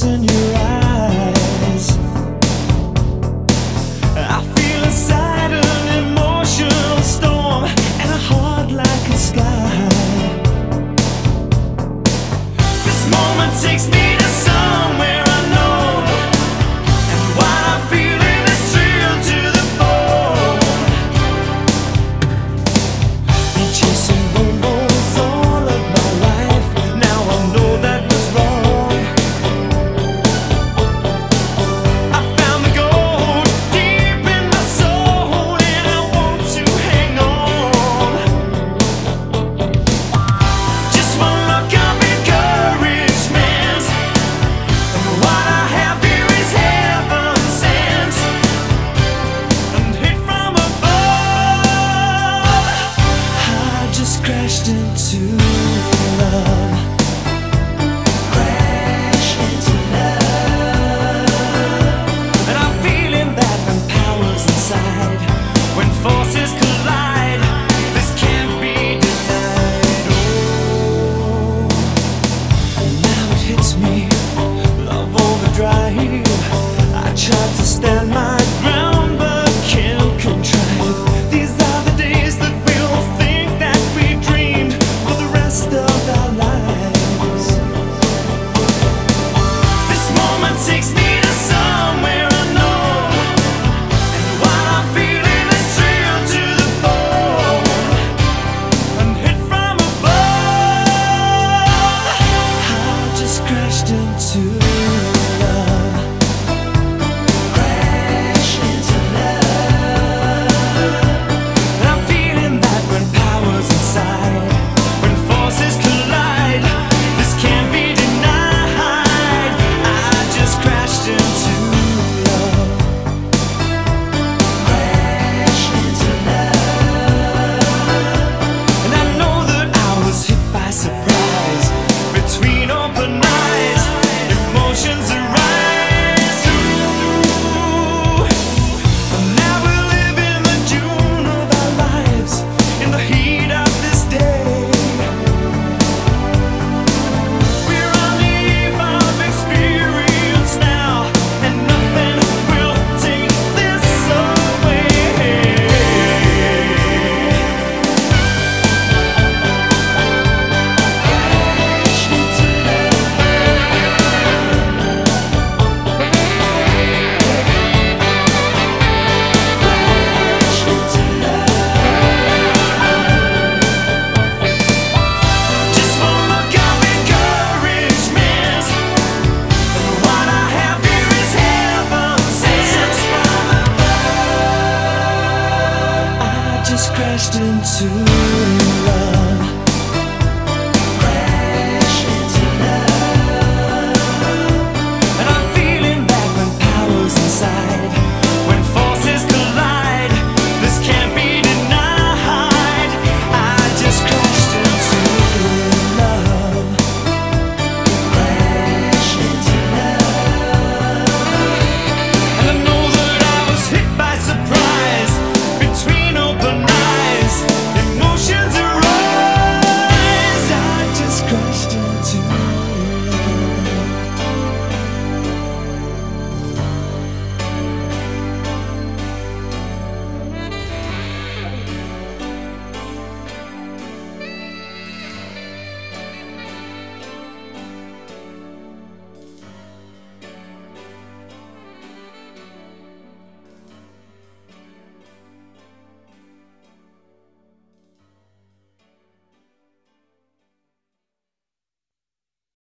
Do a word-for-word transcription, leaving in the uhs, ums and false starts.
what's in your eyes. I feel inside an emotional storm and a heart like a sky. This moment takes me to somewhere unknown, and what I'm feeling is thrill to the bone. Been chasing rainbows all of my life. Now I know that was wrong. I found the gold deep in my soul, and I want to hang on. Just one look of encouragement, and what I have here is heaven sent, and hit from above. I just crashed into love. Crash into love. And I'm feeling that when powers inside, when forces collide, this can't be denied. Oh, and now it hits me, love overdrive. I tried to stand my ground, but can't contrive. These are the days that we'll think that we dreamed for the rest of our lives. This moment takes me to somewhere unknown, and what I'm feeling is thrill to the bone, and hit from above. I just crashed into love. Crash into love. And I'm feeling that when powers inside, when forces collide, this can't be denied. I just crashed into love. Crash into love. And I know that I was hit by surprise. Between open eyes, emotions arise. Ooh. And now we live in the June of our lives, in the heat of this day. We're on the eve of experience now, and nothing will take this away. Crash into love. Crash into love. Just one look of encouragement, and what I have here is heaven sent from above. I just crashed into